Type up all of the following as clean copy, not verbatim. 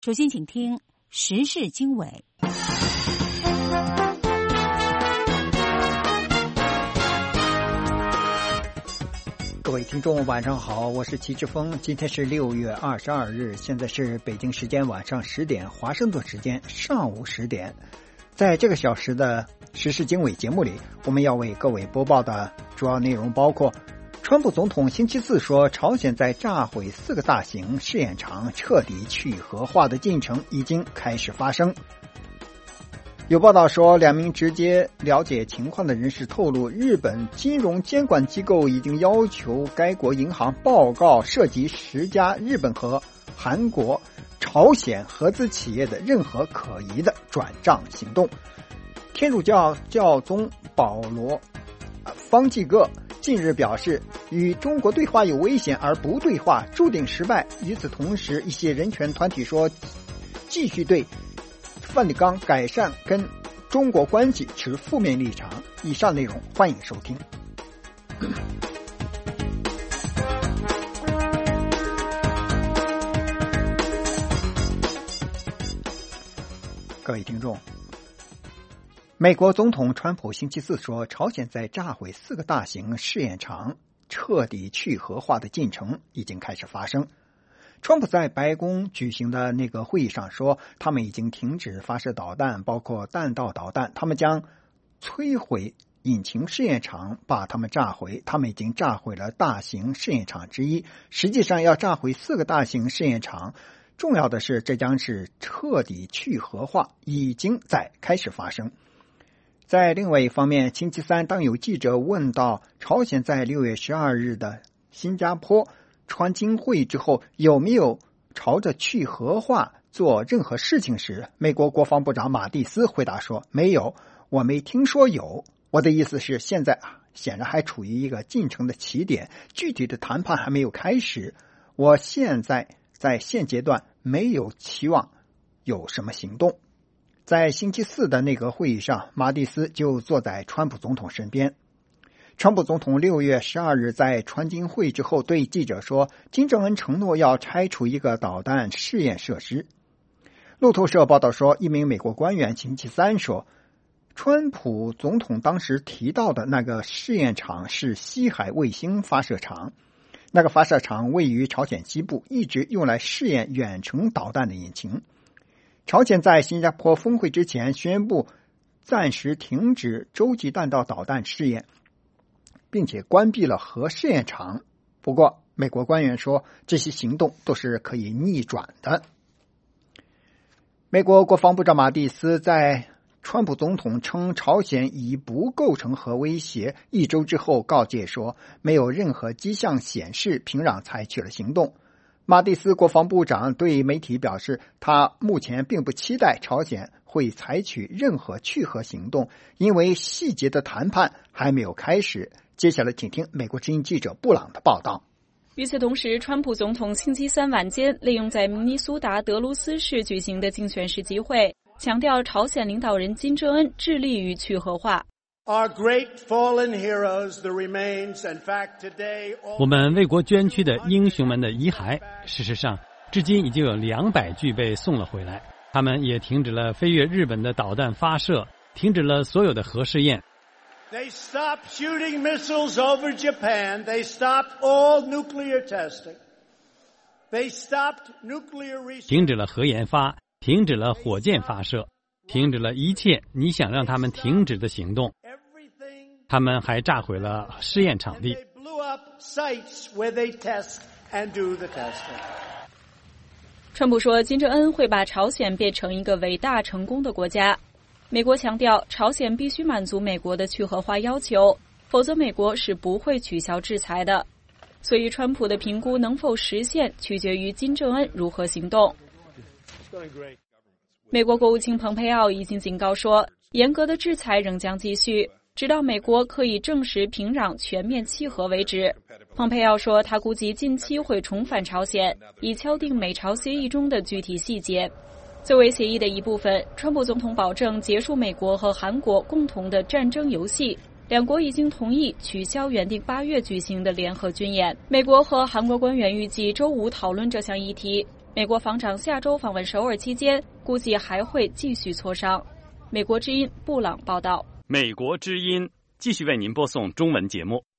首先请听时事经纬。 各位听众晚上好，我是齐志峰，今天是6月22日，现在是北京时间晚上10点，华盛顿时间上午10点。在这个小时的时事经纬节目里，我们要为各位播报的主要内容包括：川普总统星期四说，朝鲜在炸毁4个大型试验场，彻底去核化的进程已经开始发生。有报道说，2名直接了解情况的人士透露，日本金融监管机构已经要求该国银行报告涉及10家日本和韩国、朝鲜合资企业的任何可疑的转账行动。天主教教宗保罗方济各近日表示，与中国对话有危险，而不对话注定失败。与此同时，一些人权团体说，继续对梵蒂冈改善跟中国关系持负面立场。以上内容欢迎收听。各位听众，美国总统川普星期四说，朝鲜在炸毁4个大型试验场，彻底去核化的进程已经开始发生。川普在白宫举行的那个会议上说，他们已经停止发射导弹，包括弹道导弹，他们将摧毁引擎试验场，把它们炸毁。他们已经炸毁了大型试验场之一，实际上要炸毁4个大型试验场。重要的是，这将是彻底去核化，已经在开始发生。在另外一方面，星期三当有记者问到朝鲜在6月12日的新加坡川金会之后有没有朝着去核化做任何事情时，美国国防部长马蒂斯回答说，没有，我没听说有。我的意思是，现在显然还处于一个进程的起点，具体的谈判还没有开始。我现在在现阶段没有期望有什么行动。在星期四的内阁会议上，马蒂斯就坐在川普总统身边。川普总统6月12日在川金会之后对记者说，金正恩承诺要拆除一个导弹试验设施。路透社报道说，一名美国官员星期三说，川普总统当时提到的那个试验场是西海卫星发射场，那个发射场位于朝鲜西部，一直用来试验远程导弹的引擎。朝鲜在新加坡峰会之前宣布暂时停止洲际弹道导弹试验，并且关闭了核试验场。不过，美国官员说，这些行动都是可以逆转的。美国国防部长马蒂斯在川普总统称朝鲜已不构成核威胁1周之后告诫说，没有任何迹象显示平壤采取了行动。马蒂斯国防部长对媒体表示，他目前并不期待朝鲜会采取任何去核行动，因为细节的谈判还没有开始。接下来请听美国之音记者布朗的报道。 与此同时，川普总统星期三晚间利用在明尼苏达德卢斯市举行的竞选时集会，强调朝鲜领导人金正恩致力于去核化。 我们为国捐躯的英雄们的遗骸，事实上至今已经有200具被送了回来。他们也停止了飞越日本的导弹发射，停止了所有的核试验。 They stopped shooting missiles over Japan. They stopped all nuclear testing. They stopped nuclear research. 停止了核研发，停止了火箭发射，停止了一切你想让他们停止的行动。他们还炸毁了试验场地。 川普说，金正恩会把朝鲜变成一个伟大成功的国家。美国强调，朝鲜必须满足美国的去核化要求，否则美国是不会取消制裁的。所以川普的评估能否实现，取决于金正恩如何行动。美国国务卿蓬佩奥已经警告说，严格的制裁仍将继续，直到美国可以证实平壤全面弃核为止。蓬佩奥说，他估计近期会重返朝鲜，以敲定美朝协议中的具体细节。作为协议的一部分，川普总统保证结束美国和韩国共同的战争游戏，两国已经同意取消原定8月举行的联合军演。美国和韩国官员预计周五讨论这项议题。 美国防长下周访问首尔期间，估计还会继续磋商。美国之音布朗报道。 美国之音继续为您播送中文节目。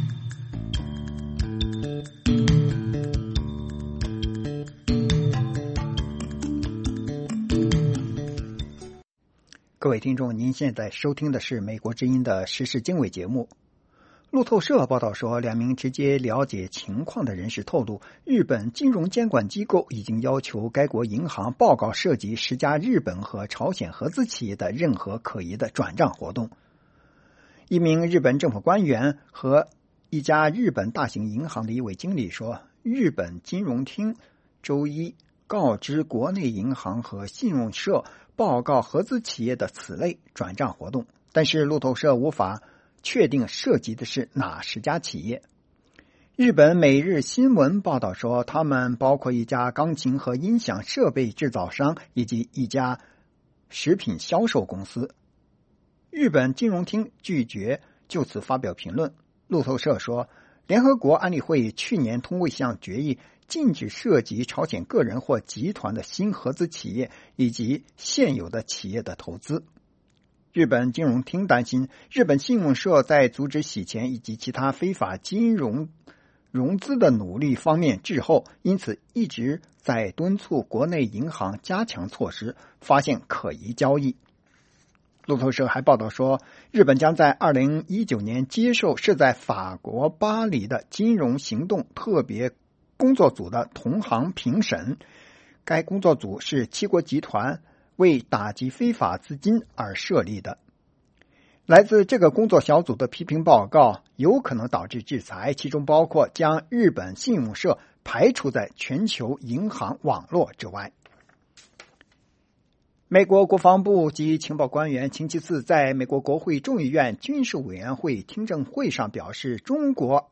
各位听众，您现在收听的是美国之音的时事经纬节目。路透社报道说，2名直接了解情况的人士透露，日本金融监管机构已经要求该国银行报告涉及10家日本和朝鲜合资企业的任何可疑的转账活动。一名日本政府官员和一家日本大型银行的一位经理说，日本金融厅周一告知国内银行和信用社报告合资企业的此类转账活动，但是路透社无法确定涉及的是哪10家企业。日本每日新闻报道说，他们包括一家钢琴和音响设备制造商以及一家食品销售公司。日本金融厅拒绝就此发表评论。路透社说，联合国安理会去年通过一项决议，禁止涉及朝鲜个人或集团的新合资企业以及现有的企业的投资。日本金融厅担心日本信用社在阻止洗钱以及其他非法金融融资的努力方面滞后，因此一直在敦促国内银行加强措施，发现可疑交易。路透社还报道说，日本将在2019年接受设在法国巴黎的金融行动特别工作组的同行评审。该工作组是七国集团为打击非法资金而设立的。来自这个工作小组的批评报告有可能导致制裁，其中包括将日本信用社排除在全球银行网络之外。美国国防部及情报官员星期四在美国国会众议院军事委员会听证会上表示，中国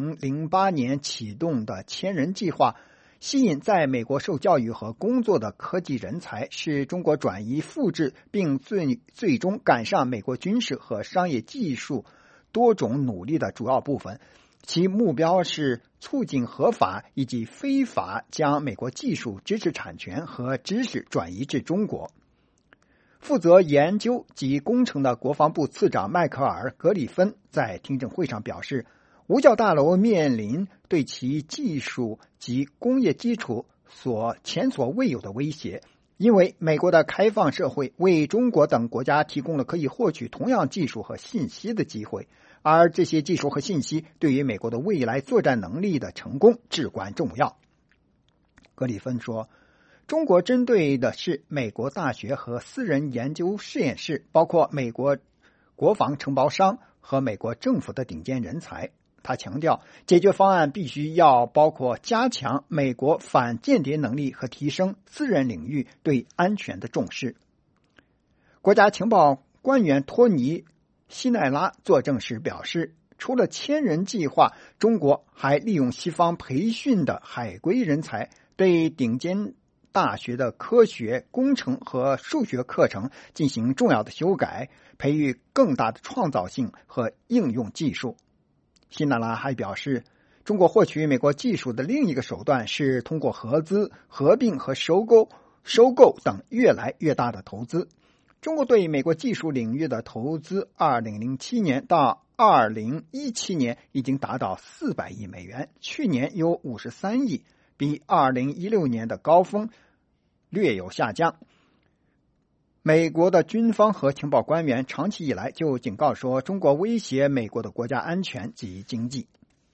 2008年启动的千人计划吸引在美国受教育和工作的科技人才，是中国转移复制并最终赶上美国军事和商业技术多种努力的主要部分。其目标是促进合法以及非法将美国技术、知识产权和知识转移至中国。负责研究及工程的国防部次长迈克尔·格里芬在听证会上表示，五角大楼面临对其技术及工业基础前所未有的威胁，因为美国的开放社会为中国等国家提供了可以获取同样技术和信息的机会，而这些技术和信息对于美国的未来作战能力的成功至关重要。格里芬说，中国针对的是美国大学和私人研究实验室，包括美国国防承包商和美国政府的顶尖人才。他强调，解决方案必须要包括加强美国反间谍能力和提升私人领域对安全的重视。国家情报官员托尼·希奈拉作证时表示，除了千人计划，中国还利用西方培训的海归人才，对顶尖大学的科学、工程和数学课程进行重要的修改，培育更大的创造性和应用技术。希奈拉还表示，中国获取美国技术的另一个手段是通过合资、合并和收购等越来越大的投资。中国对美国技术领域的投资2007年到2017年已经达到400亿美元，去年有53亿，比2016年的高峰略有下降。美国的军方和情报官员长期以来就警告说，中国威胁美国的国家安全及经济。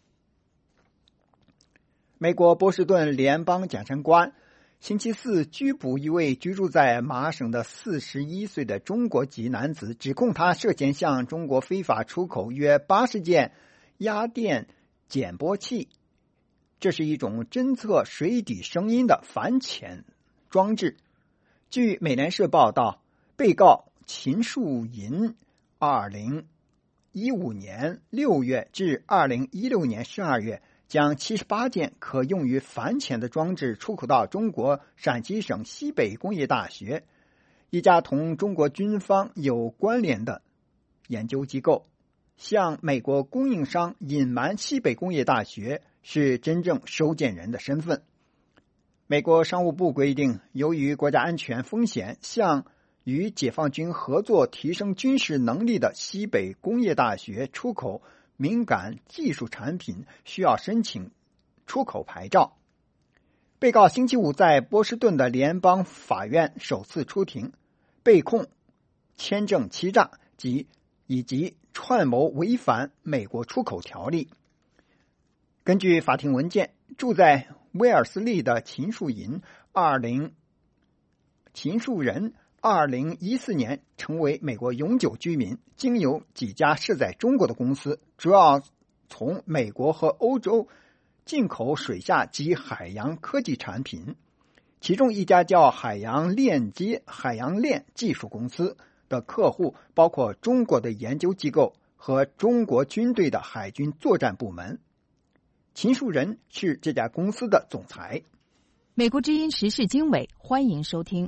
美国波士顿联邦检察官星期四拘捕一位居住在麻省的41岁的中国籍男子，指控他涉嫌向中国非法出口约80件压电减波器，这是一种侦测水底声音的反潜装置。据美联社报道，被告秦树银2015年6月至2016年12月将78件可用于反潜的装置出口到中国陕西省西北工业大学，一家同中国军方有关联的研究机构，向美国供应商隐瞒西北工业大学是真正收件人的身份。 美国商务部规定，由于国家安全风险，向与解放军合作提升军事能力的西北工业大学出口敏感技术产品需要申请出口牌照。被告星期五在波士顿的联邦法院首次出庭，被控签证欺诈以及串谋违反美国出口条例。根据法庭文件，住在威尔斯利的秦树人2014年成为美国永久居民，经由几家设在中国的公司，主要从美国和欧洲进口水下及海洋科技产品，其中一家叫海洋链技术公司的客户包括中国的研究机构和中国军队的海军作战部门。秦树人是这家公司的总裁。 美国之音时事经纬，欢迎收听。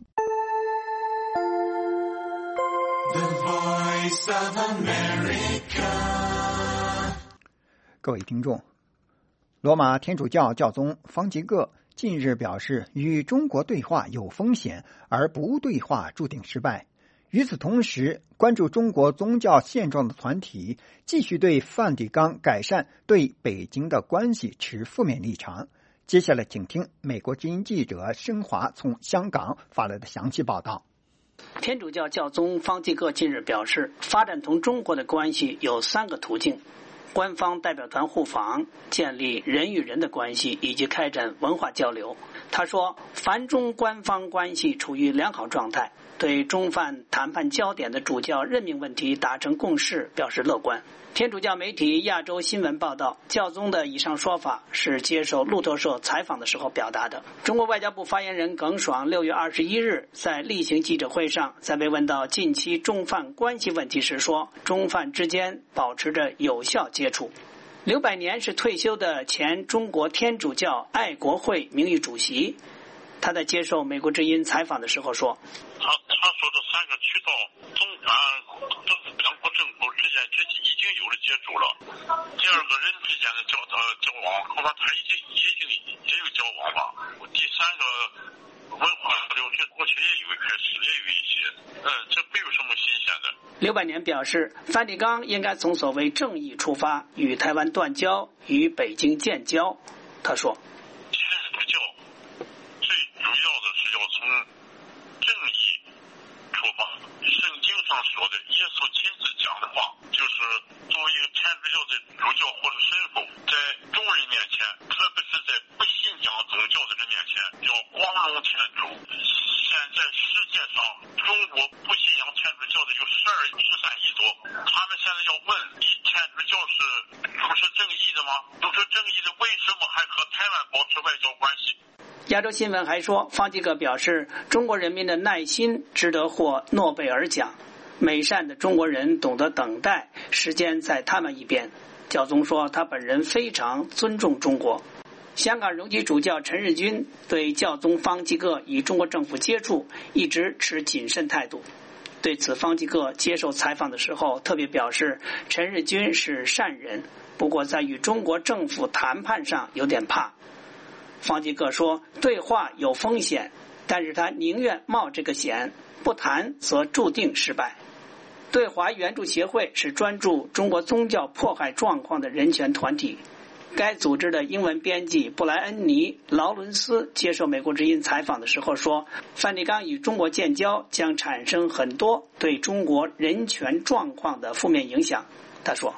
各位听众，罗马天主教教宗方济各近日表示，与中国对话有风险，而不对话注定失败。与此同时，关注中国宗教现状的团体继续对梵蒂冈改善对北京的关系持负面立场。接下来请听美国之音记者申华从香港发来的详细报道。 天主教教宗方济各近日表示，发展同中国的关系有3个途径：官方代表团互访、建立人与人的关系，以及开展文化交流。他说，梵中官方关系处于良好状态，对中梵谈判焦点的主教任命问题达成共识表示乐观。天主教媒体亚洲新闻报道，教宗的以上说法是接受路透社采访的时候表达的。中国外交部发言人耿爽6月21日在例行记者会上，在被问到近期中梵关系问题时说，中梵之间保持着有效接触。刘百年是退休的前中国天主教爱国会名誉主席，他在接受美国之音采访的时候说， 他说的3个渠道，中梵两国政府之间已经有了接触了。第二个人之间的交往，恐怕他已经也有交往吧。第3个文化流学过去也有一些，这没有什么新鲜的。 刘百年表示，梵蒂冈应该从所谓正义出发，与台湾断交，与北京建交。他说， 天主教最主要的是要从正义出发。圣经上说的，耶稣亲自讲的话，就是作为一个天主教的主教或者神父，在众人面前，特别是在不信仰宗教的人面前，要光荣天主。现在世界上中国不信仰天主教的有13亿多，他们现在要问，天主教是主持正义的吗？主持正义的为什么还和台湾保持外交关系？ 亚洲新闻还说，方济各表示，中国人民的耐心值得获诺贝尔奖，美善的中国人懂得等待，时间在他们一边。教宗说，他本人非常尊重中国。香港荣基主教陈日君对教宗方济各与中国政府接触一直持谨慎态度。对此，方济各接受采访的时候特别表示，陈日君是善人，不过在与中国政府谈判上有点怕。方济各说，对话有风险，但是他宁愿冒这个险，不谈则注定失败。对华援助协会是专注中国宗教迫害状况的人权团体，该组织的英文编辑布莱恩尼·劳伦斯接受美国之音采访的时候说，梵蒂冈与中国建交将产生很多对中国人权状况的负面影响。他说，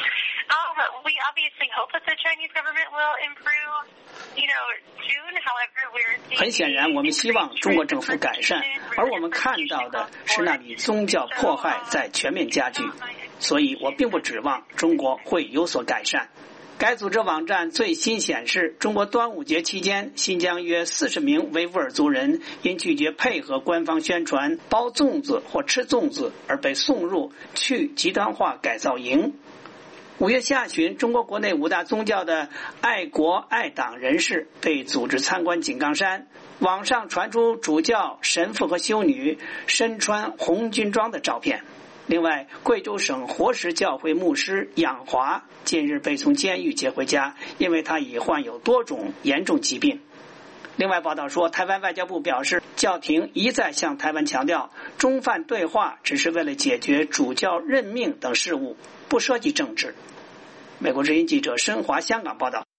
We obviously hope that the Chinese government will improve, soon. However, we're 很显然，我们希望中国政府改善，而我们看到的是那里宗教迫害在全面加剧，所以我并不指望中国会有所改善。该组织网站最新显示，中国端午节期间，新疆约40名维吾尔族人因拒绝配合官方宣传包粽子或吃粽子而被送入去极端化改造营。5月下旬，中国国内5大宗教的爱国爱党人士被组织参观井冈山，网上传出主教、神父和修女身穿红军装的照片。另外，贵州省活石教会牧师杨华近日被从监狱接回家，因为他已患有多种严重疾病。 另外报道说，台湾外交部表示，教廷一再向台湾强调，中梵对话只是为了解决主教任命等事务，不涉及政治。美国之音记者申华香港报道。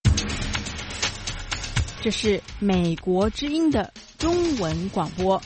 这是美国之音的中文广播。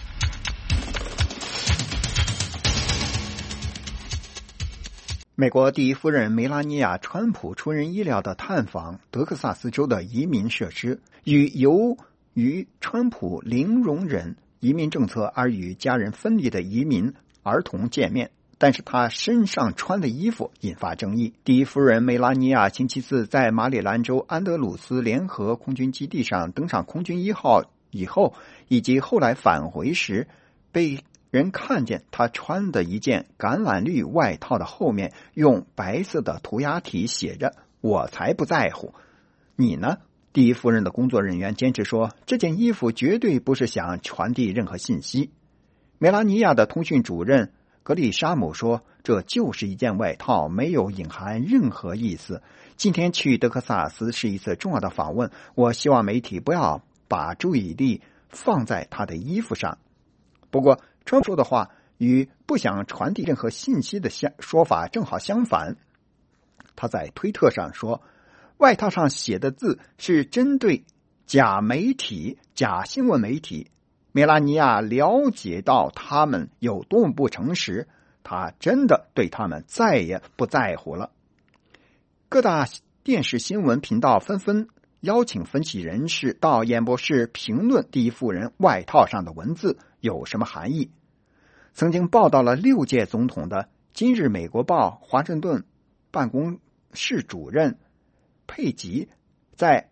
美国第一夫人梅拉尼亚·川普出人意料地探访德克萨斯州的移民设施，与由于川普零容忍移民政策而与家人分离的移民儿童见面，但是他身上穿的衣服引发争议。第一夫人梅拉尼亚星期四在马里兰州安德鲁斯联合空军基地上登上空军1号以后，以及后来返回时，被人看见他穿的一件橄榄绿外套的后面用白色的涂鸦体写着“我才不在乎，你呢？”第一夫人的工作人员坚持说，这件衣服绝对不是想传递任何信息。梅拉尼亚的通讯主任格里沙姆说，这就是一件外套，没有隐含任何意思。今天去德克萨斯是一次重要的访问，我希望媒体不要把注意力放在他的衣服上。不过川普说的话与不想传递任何信息的说法正好相反。他在推特上说，外套上写的字是针对假媒体、假新闻媒体。梅拉尼亚了解到他们有多么不诚实，他真的对他们再也不在乎了。各大电视新闻频道纷纷邀请分析人士到演播室评论第一夫人外套上的文字有什么含义。曾经报道了6届总统的今日美国报华盛顿办公室主任佩吉在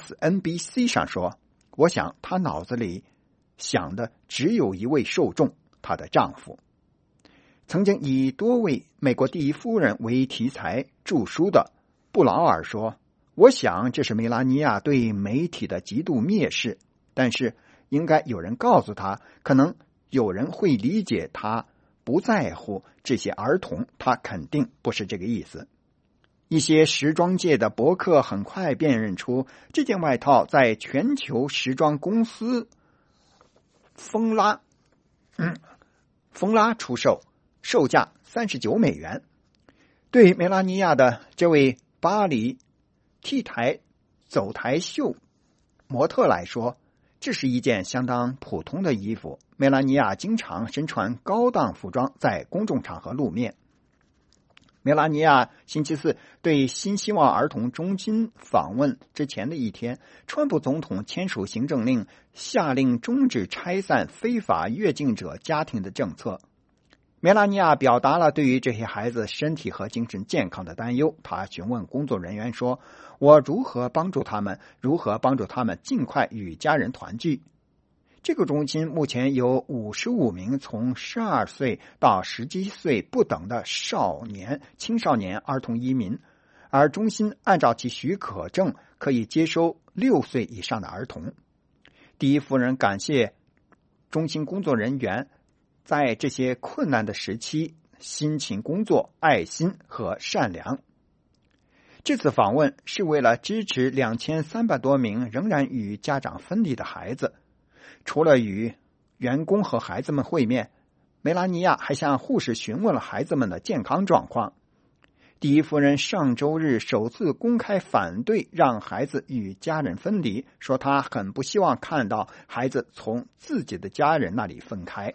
MSNBC 上说，我想他脑子里想的只有一位受众，她的丈夫。曾经以多位美国第一夫人为题材著书的布劳尔说，我想这是梅拉尼亚对媒体的极度蔑视，但是应该有人告诉他，可能有人会理解他不在乎这些儿童，他肯定不是这个意思。一些时装界的博客很快辨认出这件外套在全球时装公司蜂拉出售，售价$39。对梅拉尼亚的这位巴黎 T 台走台秀模特来说，这是一件相当普通的衣服。梅拉尼亚经常身穿高档服装在公众场合露面。梅拉尼亚星期四对新希望儿童中心访问之前的一天，川普总统签署行政令，下令终止拆散非法越境者家庭的政策。梅拉尼亚表达了对于这些孩子身体和精神健康的担忧。他询问工作人员说，我如何帮助他们尽快与家人团聚。这个中心目前有55名从12岁到17岁不等的青少年儿童移民，而中心按照其许可证可以接收6岁以上的儿童。第一夫人感谢中心工作人员在这些困难的时期辛勤工作、爱心和善良。这次访问是为了支持2300多名仍然与家长分离的孩子。除了与员工和孩子们会面，梅拉尼亚还向护士询问了孩子们的健康状况。第一夫人上周日首次公开反对让孩子与家人分离，说她很不希望看到孩子从自己的家人那里分开。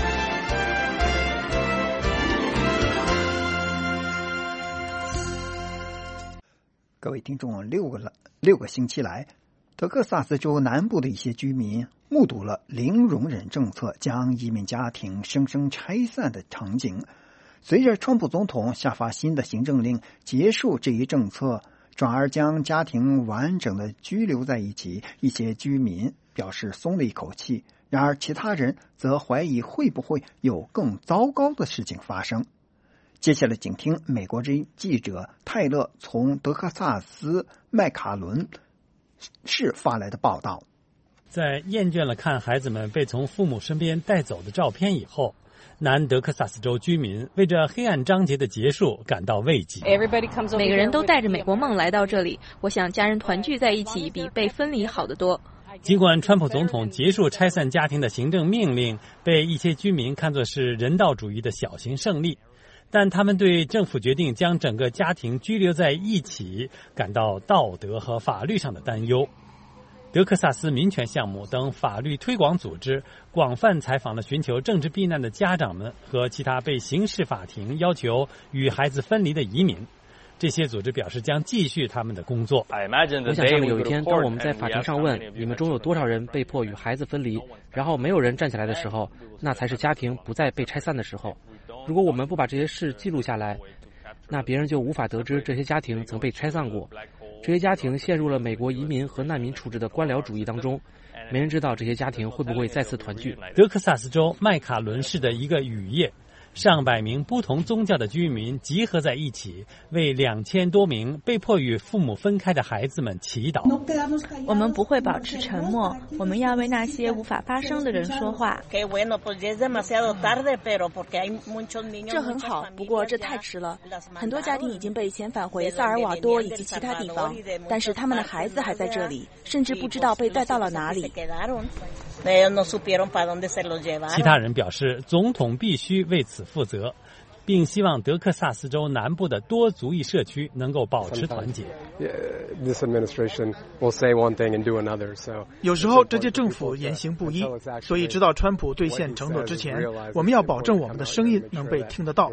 各位听众，6个星期来，德克萨斯州南部的一些居民目睹了零容忍政策将移民家庭生生拆散的场景。随着川普总统下发新的行政令结束这一政策，转而将家庭完整的居留在一起，一些居民表示松了一口气，然而其他人则怀疑会不会有更糟糕的事情发生。接下来请听美国之音记者泰勒从德克萨斯麦卡伦市发来的报道。 在厌倦了看孩子们被从父母身边带走的照片以后，南德克萨斯州居民为这黑暗章节的结束感到慰藉。 每个人都带着美国梦来到这里，我想家人团聚在一起比被分离好得多。 尽管川普总统结束拆散家庭的行政命令被一些居民看作是人道主义的小型胜利，但他们对政府决定将整个家庭拘留在一起感到道德和法律上的担忧。德克萨斯民权项目等法律推广组织广泛采访了寻求政治避难的家长们和其他被刑事法庭要求与孩子分离的移民。这些组织表示将继续他们的工作。 我想象有一天，当我们在法庭上问你们中有多少人被迫与孩子分离，然后没有人站起来的时候，那才是家庭不再被拆散的时候。如果我们不把这些事记录下来，那别人就无法得知这些家庭曾被拆散过。这些家庭陷入了美国移民和难民处置的官僚主义当中，没人知道这些家庭会不会再次团聚。 德克萨斯州麦卡伦市的一个雨夜，上百名不同宗教的居民集合在一起，为2000多名被迫与父母分开的孩子们祈祷。 我们不会保持沉默，我们要为那些无法发声的人说话。这很好，不过这太迟了。很多家庭已经被遣返回萨尔瓦多以及其他地方，但是他们的孩子还在这里，甚至不知道被带到了哪里。 其他人表示，总统必须为此负责，并希望德克萨斯州南部的多族裔社区能够保持团结。 有时候这届政府言行不一，所以直到川普兑现承诺之前，我们要保证我们的声音能被听得到。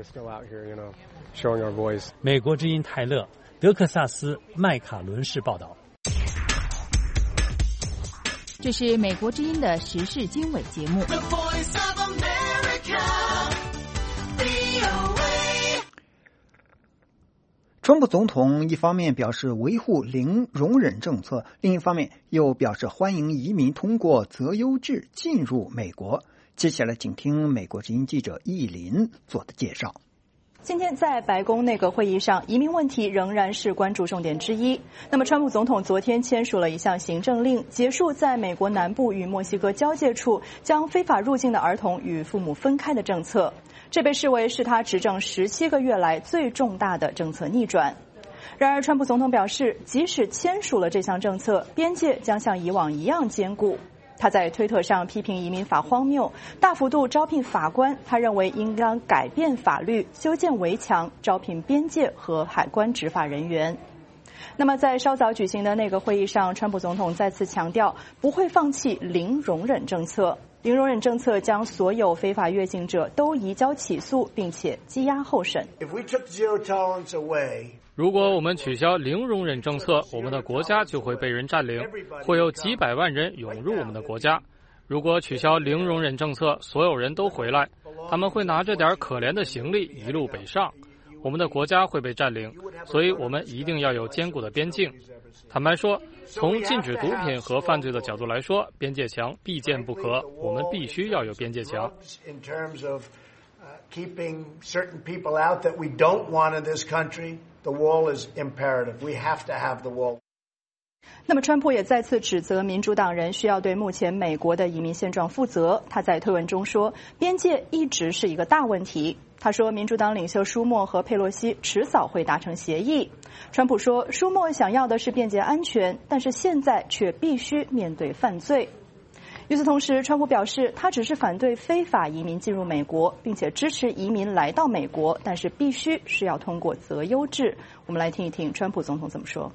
美国之音泰勒，德克萨斯麦卡伦市报道。 这是美国之音的时事经纬节目。 川普总统一方面表示维护零容忍政策，另一方面又表示欢迎移民通过择优制进入美国。接下来请听美国之音记者易林做的介绍。 今天在白宫内阁会议上，移民问题仍然是关注重点之一。那么川普总统昨天签署了一项行政令，结束在美国南部与墨西哥交界处将非法入境的儿童与父母分开的政策，这被视为是他执政17个月来最重大的政策逆转。然而川普总统表示，即使签署了这项政策，边界将像以往一样坚固。他在推特上批评移民法荒谬，大幅度招聘法官，他认为应当改变法律，修建围墙，招聘边界和海关执法人员。那么在稍早举行的内阁会议上，川普总统再次强调不会放弃零容忍政策。零容忍政策将所有非法越境者都移交起诉，并且羁押候审。 如果我们取消零容忍政策，我们的国家就会被人占领，会有几百万人涌入我们的国家。如果取消零容忍政策，所有人都回来，他们会拿着点可怜的行李一路北上，我们的国家会被占领，所以我们一定要有坚固的边境。坦白说，从禁止毒品和犯罪的角度来说，边界墙必建不可，我们必须要有边界墙。 Keeping certain people out that we don't want in this country, the wall is imperative. We have to have the wall. 那么川普也再次指责民主党人需要对目前美国的移民现状负责。他在推文中说，边界一直是一个大问题。他说，民主党领袖舒默和佩洛西迟早会达成协议。川普说，舒默想要的是边界安全，但是现在却必须面对犯罪。与此同时，川普表示，他只是反对非法移民进入美国，并且支持移民来到美国，但是必须是要通过择优制。我们来听一听川普总统怎么说。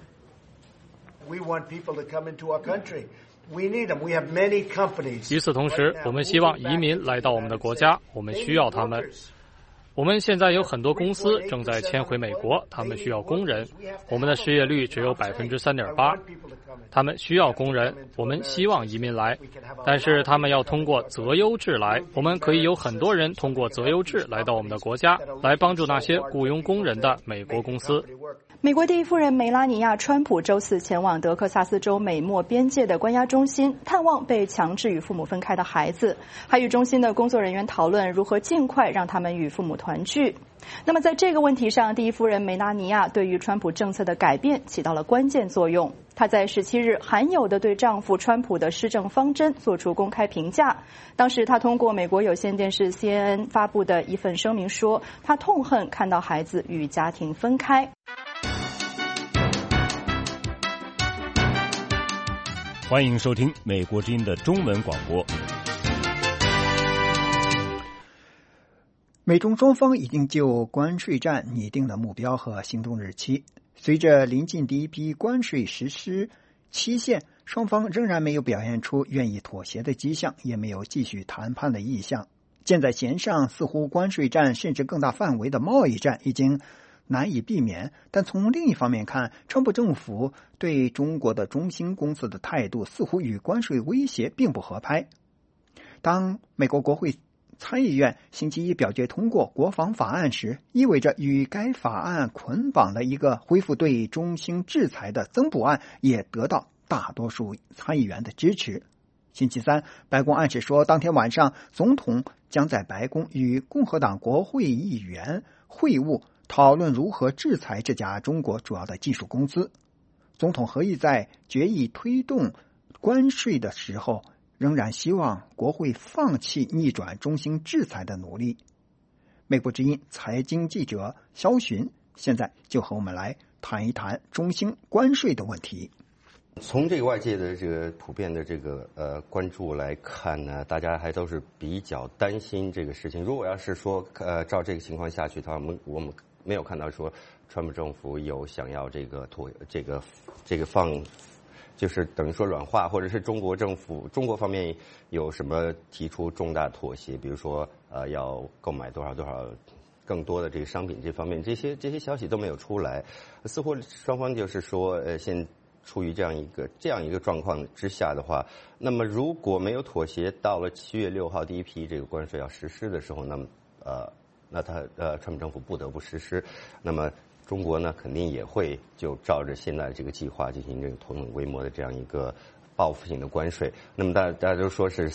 与此同时，我们希望移民来到我们的国家，我们需要他们。我们现在有很多公司正在迁回美国，他们需要工人。我们的失业率只有 3.8%， 他们需要工人，我们希望移民来，但是他们要通过择优制来。我们可以有很多人通过择优制来到我们的国家，来帮助那些雇佣工人的美国公司。 美国第一夫人梅拉尼亚·川普周四前往德克萨斯州美墨边界的关押中心，探望被强制与父母分开的孩子，还与中心的工作人员讨论如何尽快让他们与父母团聚。那么在这个问题上，第一夫人梅拉尼亚对于川普政策的改变起到了关键作用。她在17日罕有地对丈夫川普的施政方针做出公开评价。当时她通过美国有线电视 CNN 发布的一份声明说，她痛恨看到孩子与家庭分开。 欢迎收听美国之音的中文广播。 美中双方已经就关税战拟定了目标和行动日期。随着临近第一批关税实施期限，双方仍然没有表现出愿意妥协的迹象，也没有继续谈判的意向。箭在弦上，似乎关税战甚至更大范围的贸易战已经难以避免。但从另一方面看，川普政府对中国的中兴公司的态度似乎与关税威胁并不合拍。当美国国会参议院星期一表决通过国防法案时，意味着与该法案捆绑的一个恢复对中兴制裁的增补案也得到大多数参议员的支持。星期三，白宫暗示说，当天晚上总统将在白宫与共和党国会议员会晤，讨论如何制裁这家中国主要的技术公司。总统合意在决议推动关税的时候，仍然希望国会放弃逆转中兴制裁的努力。美国之音财经记者肖寻现在就和我们来谈一谈中兴关税的问题。 从这个外界的这个普遍的这个关注来看呢，大家还都是比较担心这个事情。如果要是说照这个情况下去的话，我们没有看到说川普政府有想要这个放。就是等于说软化，或者是中国方面有什么提出重大妥协，比如说要购买多少更多的这个商品这方面，这些消息都没有出来，似乎双方就是说现处于这样一个状况之下的话，那么如果没有妥协，到了7月6号第一批这个关税要实施的时候，那么川普政府不得不实施，那么中国呢，肯定也会就照着现在这个计划进行这个同等规模的这样一个报复性的关税。那么大家都说是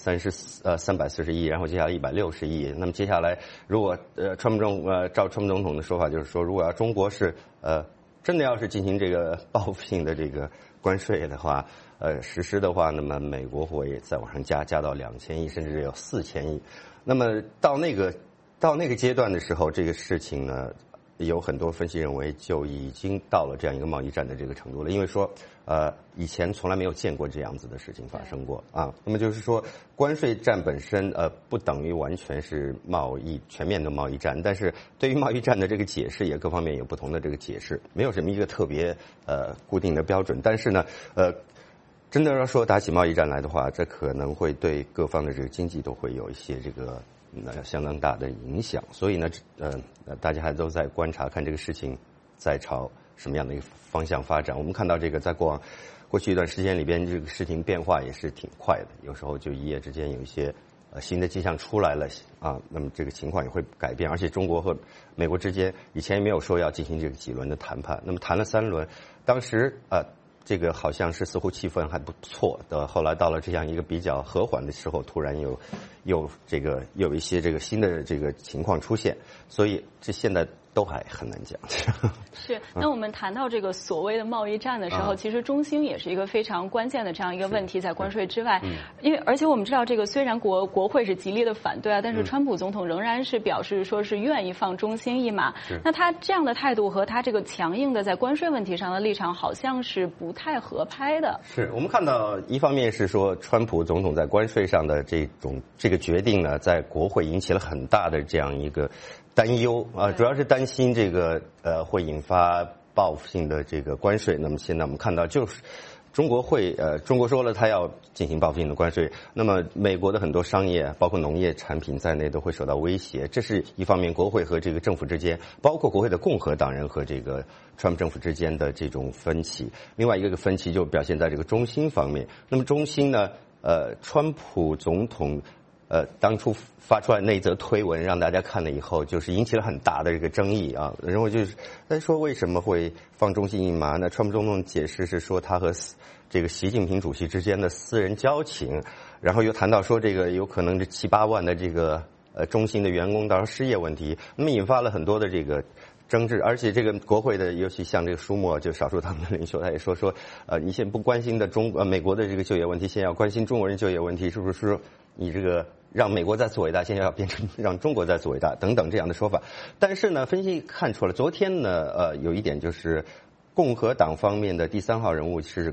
340亿，然后接下来160亿。那么接下来，如果照川普总统的说法，就是说，如果要中国是真的要是进行这个报复性的这个关税的话，实施的话，那么美国会再往上加到2000亿，甚至有4000亿。那么到那个阶段的时候，这个事情呢，有很多分析认为就已经到了这样一个贸易战的这个程度了，因为说以前从来没有见过这样子的事情发生过啊。那么就是说，关税战本身不等于完全是全面的贸易战，但是对于贸易战的这个解释也各方面有不同的这个解释，没有什么一个特别固定的标准。但是呢真的要说打起贸易战来的话，这可能会对各方的这个经济都会有一些这个相当大的影响，所以呢，大家还都在观察，看这个事情在朝什么样的一个方向发展。我们看到这个在过去一段时间里边，这个事情变化也是挺快的，有时候就一夜之间有一些新的迹象出来了啊，那么这个情况也会改变。而且中国和美国之间以前也没有说要进行这个几轮的谈判，那么谈了3轮，当时这个好像是似乎气氛还不错的，后来到了这样一个比较和缓的时候，突然有一些这个新的这个情况出现，所以这现在都还很难讲。 是，那我们谈到这个所谓的贸易战的时候，其实中兴也是一个非常关键的这样一个问题，在关税之外，而且我们知道这个虽然国会是极力的反对啊，但是川普总统仍然是表示说是愿意放中兴一马。那他这样的态度和他这个强硬的在关税问题上的立场，好像是不太合拍的。 是我们看到，一方面是说川普总统在关税上的这个决定呢，在国会引起了很大的这样一个担忧啊，主要是担心这个会引发报复性的这个关税。那么现在我们看到，就是中国说了他要进行报复性的关税，那么美国的很多商业，包括农业产品在内都会受到威胁。这是一方面，国会和这个政府之间，包括国会的共和党人和这个川普政府之间的这种分歧。另外一个分歧就表现在这个中兴方面。那么中兴呢，川普总统当初发出来那则推文让大家看了以后，就是引起了很大的这个争议啊。然后就是他说为什么会放中兴一马呢？川普总统解释是说他和这个习近平主席之间的私人交情，然后又谈到说这个有可能这7、8万的这个中兴的员工到时候失业问题，那么引发了很多的这个争执。而且这个国会的，尤其像这个舒默，就少数党的领袖，他也说你现在不关心的美国的这个就业问题，现在要关心中国人就业问题，是不是说你这个让美国再次伟大，现在要变成让中国再次伟大等等这样的说法。但是呢，分析看出了昨天呢有一点就是共和党方面的第3号人物是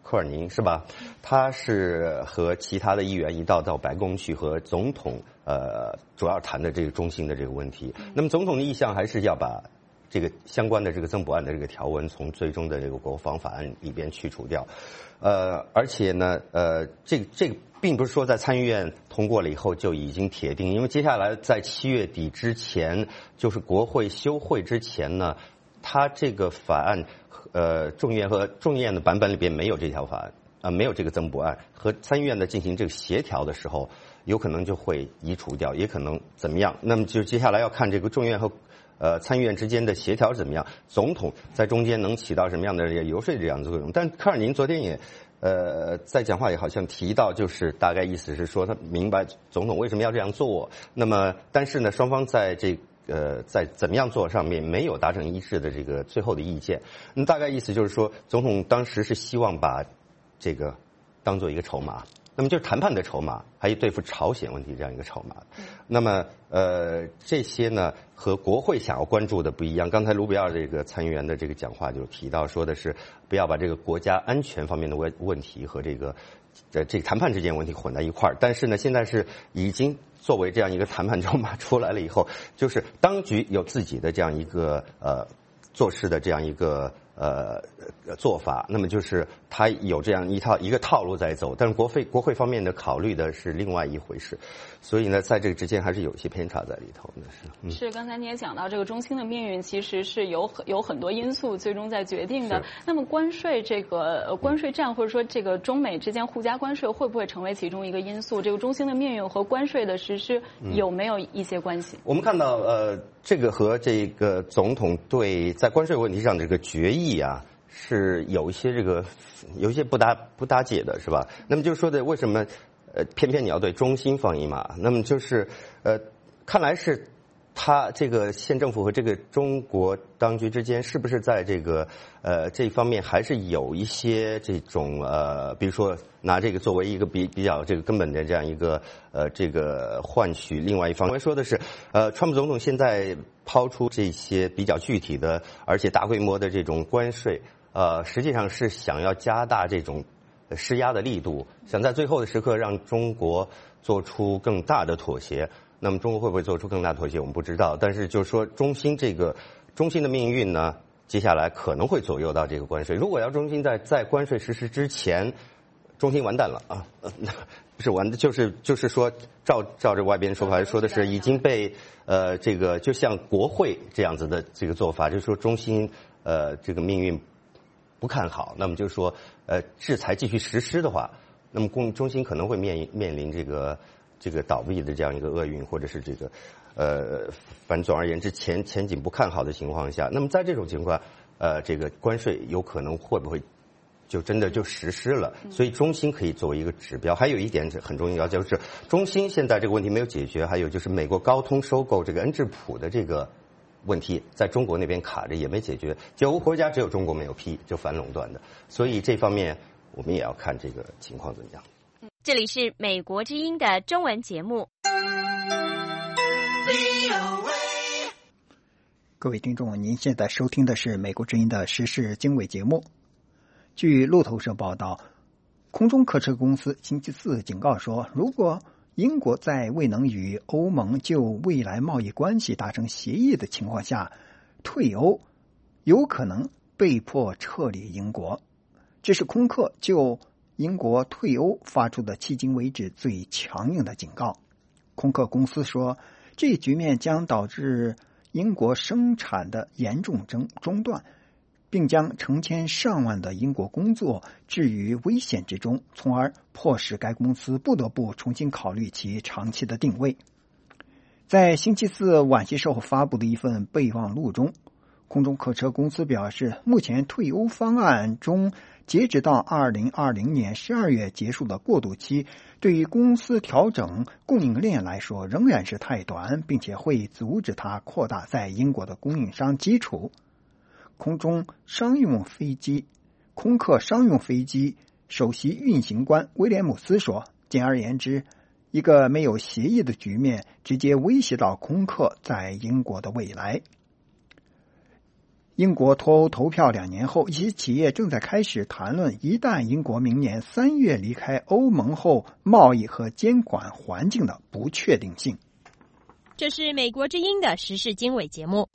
科尔宁是吧？他是和其他的议员一道到白宫去和总统主要谈的这个中兴的这个问题。那么总统的意向还是要把这个相关的这个增补案的这个条文从最终的这个国防法案里边去除掉。而且呢，这个并不是说在参议院通过了以后就已经铁定，因为接下来在7月底之前，就是国会休会之前呢，他这个法案众议院的版本里边没有这条法案没有这个增补案，和参议院的进行这个协调的时候，有可能就会移除掉，也可能怎么样？那么就接下来要看这个众议院和参议院之间的协调怎么样，总统在中间能起到什么样的游说这样的作用。但科尔宁昨天也在讲话也好像提到，就是大概意思是说他明白总统为什么要这样做。那么但是呢，双方在在怎么样做上面没有达成一致的这个最后的意见。那大概意思就是说，总统当时是希望把这个当做一个筹码，那么就是谈判的筹码，还有对付朝鲜问题这样一个筹码。那么这些呢和国会想要关注的不一样。刚才卢比奥这个参议员的这个讲话就提到，说的是不要把这个国家安全方面的问题和这个谈判之间问题混在一块儿。但是呢，现在是已经作为这样一个谈判筹码出来了以后，就是当局有自己的这样一个做事的这样一个做法，那么就是他有这样一个套路在走，但是国会方面的考虑的是另外一回事，所以呢，在这个之间还是有一些偏差在里头的。 是刚才你也讲到，这个中兴的命运其实是有很多因素最终在决定的。那么关税关税战，或者说这个中美之间互加关税，会不会成为其中一个因素？这个中兴的命运和关税的实施有没有一些关系？ 我们看到这个和这个总统对在关税问题上的这个决议啊，是有一些不搭解的，是吧？那么就是说的为什么偏偏你要对中兴放一马？那么就是看来是他这个县政府和这个中国当局之间是不是在这个这一方面还是有一些这种比如说拿这个作为一个比较这个根本的这样一个这个换取另外一方面说的是川普总统现在抛出这些比较具体的而且大规模的这种关税实际上是想要加大这种施压的力度，想在最后的时刻让中国做出更大的妥协。那么中国会不会做出更大妥协我们不知道，但是就是说中兴的命运呢，接下来可能会左右到这个关税。如果要中兴在关税实施之前，中兴完蛋了啊，不是完的，就是说照着外边说法说的是已经被这个就像国会这样子的这个做法，就是说中兴这个命运不看好，那么就是说制裁继续实施的话，那么中兴可能会面临这个倒闭的这样一个厄运，或者是这个反正总而言之前景不看好的情况下，那么在这种情况这个关税有可能会不会就真的就实施了，所以中兴可以作为一个指标。还有一点很重要，就是中兴现在这个问题没有解决，还有就是美国高通收购这个恩智浦的这个问题在中国那边卡着也没解决，9个国家只有中国没有批，就反垄断的，所以这方面我们也要看这个情况怎么样。 这里是美国之音的中文节目。 各位听众，您现在收听的是美国之音的时事经纬节目。据路透社报道，空中客车公司星期四警告说，如果英国在未能与欧盟就未来贸易关系达成协议的情况下退欧，有可能被迫撤离英国。这是空客就英国退欧发出的迄今为止最强硬的警告。空客公司说，这一局面将导致英国生产的严重中断，并将成千上万的英国工作置于危险之中，从而迫使该公司不得不重新考虑其长期的定位。在星期四晚些时候发布的一份备忘录中，空中客车公司表示，目前退欧方案中截止到2020年12月结束的过渡期，对于公司调整供应链来说仍然是太短，并且会阻止它扩大在英国的供应商基础。空客商用飞机首席运行官威廉姆斯说，简而言之，一个没有协议的局面直接威胁到空客在英国的未来。 英国脱欧投票2年后，一些企业正在开始谈论，一旦英国明年3月离开欧盟后，贸易和监管环境的不确定性。 这是美国之音的时事经纬节目。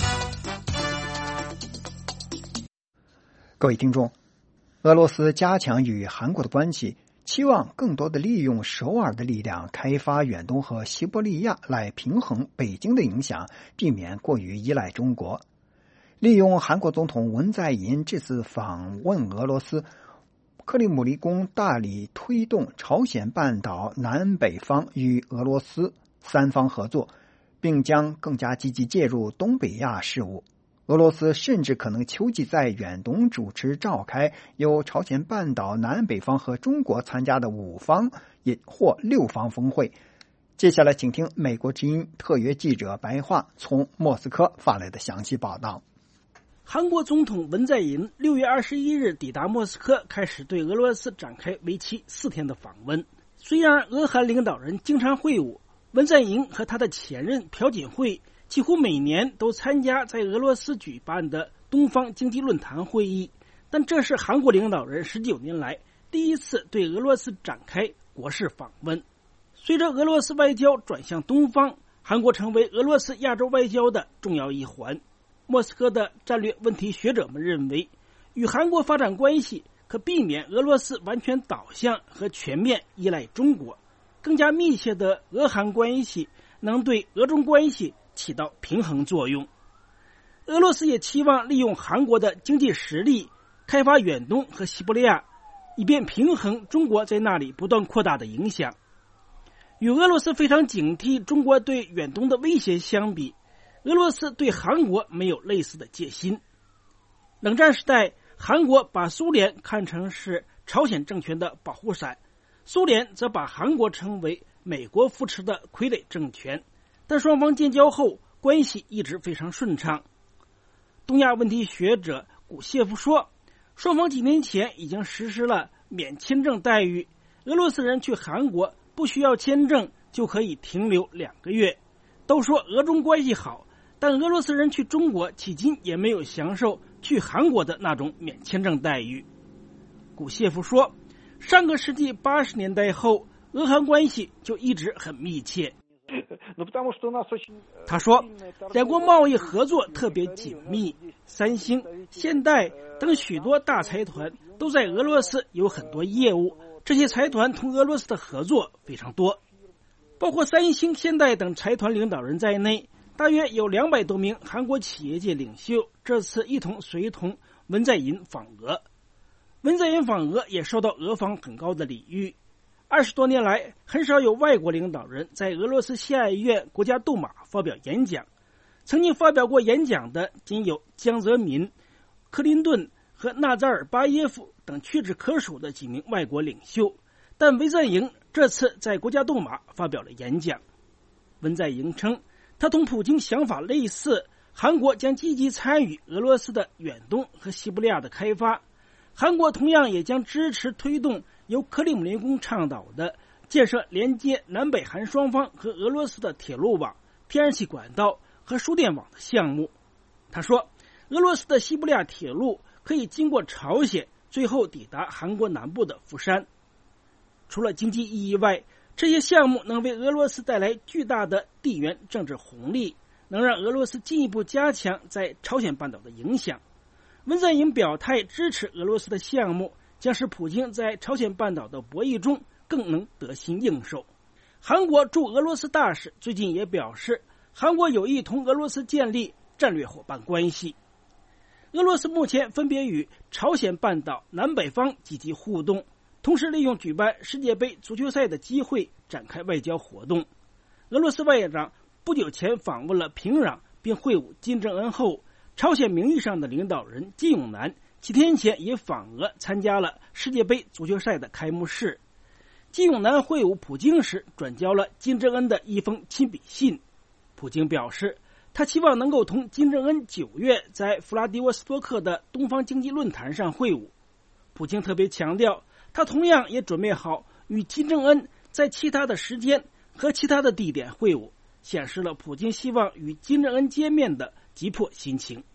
各位听众，俄罗斯加强与韩国的关系，期望更多的利用首尔的力量开发远东和西伯利亚来平衡北京的影响，避免过于依赖中国。利用韩国总统文在寅这次访问俄罗斯，克里姆林宫大力推动朝鲜半岛南北方与俄罗斯三方合作，并将更加积极介入东北亚事务。俄罗斯甚至可能秋季在远东主持召开由朝鲜半岛南北方和中国参加的5方也或6方峰会。接下来请听美国之音特约记者白桦从莫斯科发来的详细报道。 韩国总统文在寅6月21日抵达莫斯科，开始对俄罗斯展开为期4天的访问。虽然俄韩领导人经常会晤，文在寅和他的前任朴槿惠几乎每年都参加在俄罗斯举办的东方经济论坛会议，但这是韩国领导人19年来第一次对俄罗斯展开国事访问。随着俄罗斯外交转向东方，韩国成为俄罗斯亚洲外交的重要一环。莫斯科的战略问题学者们认为，与韩国发展关系可避免俄罗斯完全倒向和全面依赖中国，更加密切的俄韩关系能对俄中关系起到平衡作用。俄罗斯也期望利用韩国的经济实力开发远东和西伯利亚，以便平衡中国在那里不断扩大的影响。与俄罗斯非常警惕中国对远东的威胁相比，俄罗斯对韩国没有类似的戒心。冷战时代，韩国把苏联看成是朝鲜政权的保护伞，苏联则把韩国称为美国扶持的傀儡政权，但双方建交后关系一直非常顺畅。东亚问题学者古谢夫说，双方几年前已经实施了免签证待遇，俄罗斯人去韩国不需要签证就可以停留2个月。都说俄中关系好，但俄罗斯人去中国迄今也没有享受去韩国的那种免签证待遇。古谢夫说，上个世纪80年代后，俄韩关系就一直很密切。他说，两国贸易合作特别紧密，三星、现代等许多大财团都在俄罗斯有很多业务，这些财团同俄罗斯的合作非常多。包括三星、现代等财团领导人在内，大约有200多名韩国企业界领袖这次一同随同文在寅访俄。文在寅访俄也受到俄方很高的礼遇。20多年来，很少有外国领导人在俄罗斯下议院国家杜马发表演讲。曾经发表过演讲的仅有江泽民、克林顿和纳扎尔巴耶夫等屈指可数的几名外国领袖，但文在寅这次在国家杜马发表了演讲。文在寅称，他同普京想法类似，韩国将积极参与俄罗斯的远东和西伯利亚的开发，韩国同样也将支持推动由克里姆林宫倡导的建设连接南北韩双方和俄罗斯的铁路网、天然气管道和输电网的项目。他说，俄罗斯的西伯利亚铁路可以经过朝鲜，最后抵达韩国南部的釜山。除了经济意义外，这些项目能为俄罗斯带来巨大的地缘政治红利，能让俄罗斯进一步加强在朝鲜半岛的影响。文在寅表态支持俄罗斯的项目，将使普京在朝鲜半岛的博弈中更能得心应手。韩国驻俄罗斯大使最近也表示，韩国有意同俄罗斯建立战略伙伴关系。俄罗斯目前分别与朝鲜半岛南北方积极互动，同时利用举办世界杯足球赛的机会展开外交活动。俄罗斯外长不久前访问了平壤并会晤金正恩后，朝鲜名义上的领导人金永南几天前也访俄参加了世界杯足球赛的开幕式。金永南会晤普京时转交了金正恩的一封亲笔信。普京表示，他期望能够同金正恩9月在弗拉迪沃斯托克的东方经济论坛上会晤。普京特别强调，他同样也准备好与金正恩在其他的时间和其他的地点会晤，显示了普京希望与金正恩见面的急迫心情。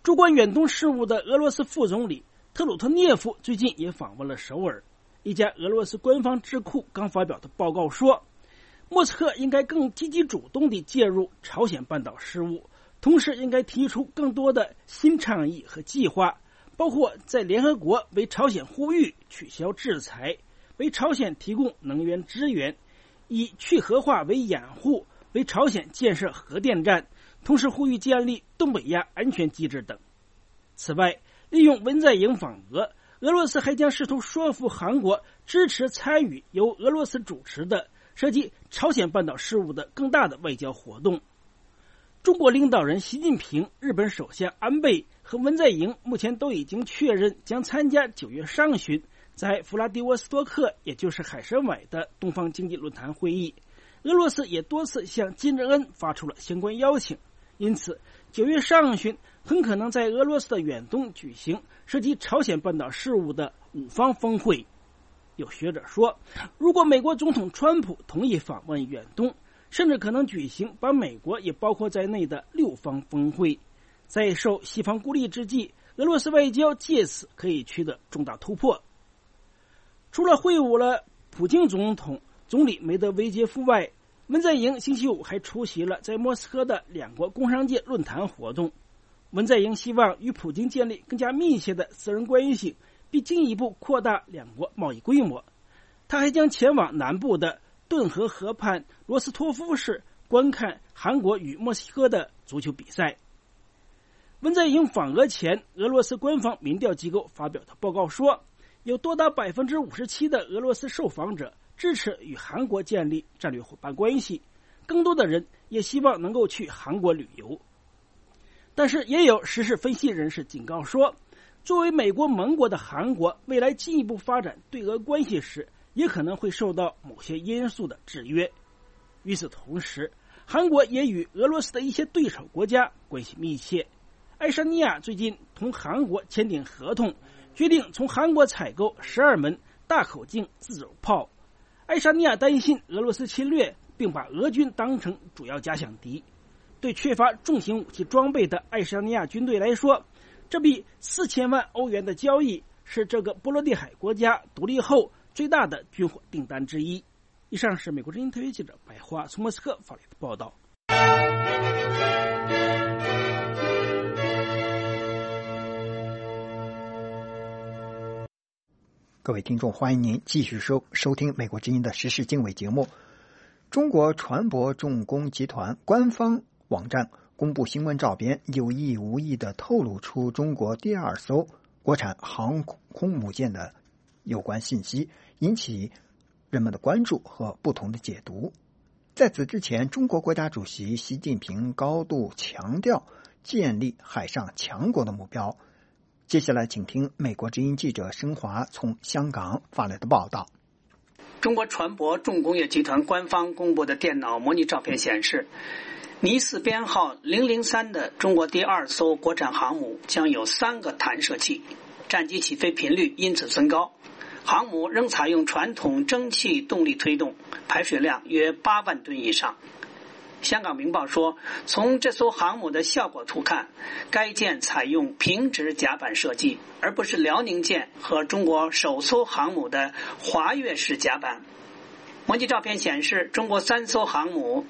主管远东事务的俄罗斯副总理特鲁特涅夫最近也访问了首尔。一家俄罗斯官方智库刚发表的报告说，莫斯科应该更积极主动地介入朝鲜半岛事务，同时应该提出更多的新倡议和计划，包括在联合国为朝鲜呼吁取消制裁，为朝鲜提供能源支援，以去核化为掩护，为朝鲜建设核电站，同时呼吁建立东北亚安全机制等。此外，利用文在寅访俄，俄罗斯还将试图说服韩国支持参与由俄罗斯主持的涉及朝鲜半岛事务的更大的外交活动。中国领导人习近平、日本首相安倍和文在寅目前都已经确认将参加9月上旬在弗拉迪沃斯托克，也就是海参崴的东方经济论坛会议。俄罗斯也多次向金正恩发出了相关邀请，因此9月上旬很可能在俄罗斯的远东举行涉及朝鲜半岛事务的5方峰会。有学者说，如果美国总统川普同意访问远东，甚至可能举行把美国也包括在内的6方峰会。在受西方孤立之际，俄罗斯外交借此可以取得重大突破。除了会晤了普京总统、总理梅德韦杰夫外，文在寅星期五还出席了在莫斯科的2国工商界论坛活动。文在寅希望与普京建立更加密切的私人关系，并进一步扩大2国贸易规模。他还将前往南部的顿河河畔罗斯托夫市观看韩国与墨西哥的足球比赛。文在寅访俄前，俄罗斯官方民调机构发表的报告说，有多达 57% 的俄罗斯受访者支持与韩国建立战略伙伴关系，更多的人也希望能够去韩国旅游。但是也有时事分析人士警告说，作为美国盟国的韩国未来进一步发展对俄关系时，也可能会受到某些因素的制约。与此同时，韩国也与俄罗斯的一些对手国家关系密切。爱沙尼亚最近同韩国签订合同，决定从韩国采购12门大口径自走炮。爱沙尼亚担心俄罗斯侵略，并把俄军当成主要假想敌。对缺乏重型武器装备的爱沙尼亚军队来说，这笔4000万欧元的交易是这个波罗的海国家独立后最大的军火订单之一。以上是美国之音特约记者白花从莫斯科发来的报道。 各位听众，欢迎您继续收听美国之音的时事经纬节目。中国船舶重工集团官方网站公布新闻照片，有意无意地透露出中国第2艘国产航空母舰的有关信息，引起人们的关注和不同的解读。在此之前，中国国家主席习近平高度强调建立海上强国的目标。接下来请听美国之音记者申华从香港发来的报道。 中国船舶重工业集团官方公布的电脑模拟照片显示，尼斯编号003的中国第2艘国产航母将有3个弹射器，战机起飞频率因此增高。航母仍采用传统蒸汽动力推动，排水量约8万吨以上。香港明报说，从这艘航母的效果图看，该舰采用平直甲板设计，而不是辽宁舰和中国首艘航母的滑跃式甲板。模拟照片显示，中国3艘航母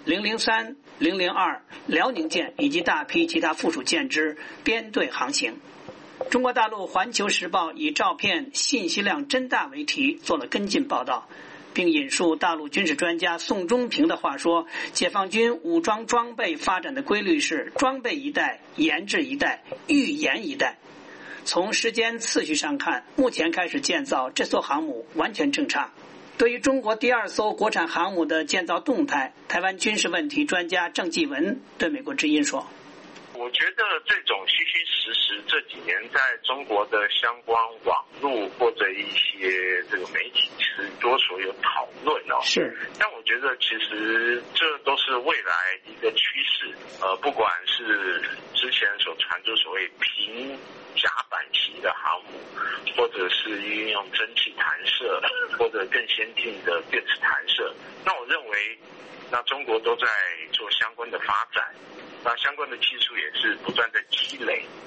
003、002、辽宁舰以及大批其他附属舰只编队航行。中国大陆《环球时报》以照片信息量真大为题做了跟进报道，并引述大陆军事专家宋忠平的话说，解放军武装装备发展的规律是装备一代，研制一代，预研一代。从时间次序上看，目前开始建造这艘航母完全正常。对于中国第2艘国产航母的建造动态，台湾军事问题专家郑继文对美国之音说， 我觉得这种虚虚实实这几年在中国的相关网络或者一些这个媒体是多所有讨论哦。 是。 但我觉得其实这都是未来一个趋势，不管是之前所传出所谓平甲板型的航母，或者是运用蒸汽弹射，或者更先进的电磁弹射，那我认为那中国都在做相关的发展，那相关的技术也是不断的积累。